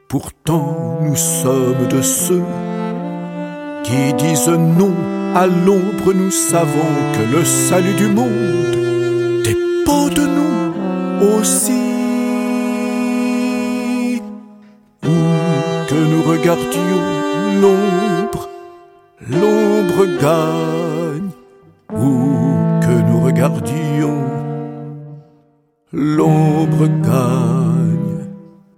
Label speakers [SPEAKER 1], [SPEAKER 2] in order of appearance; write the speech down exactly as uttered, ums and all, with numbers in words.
[SPEAKER 1] Pourtant nous sommes de ceux qui disent non à l'ombre. Nous savons que le salut du monde dépend de nous aussi. Où que nous regardions l'ombre, l'ombre gagne. Où que nous regardions, l'ombre gagne.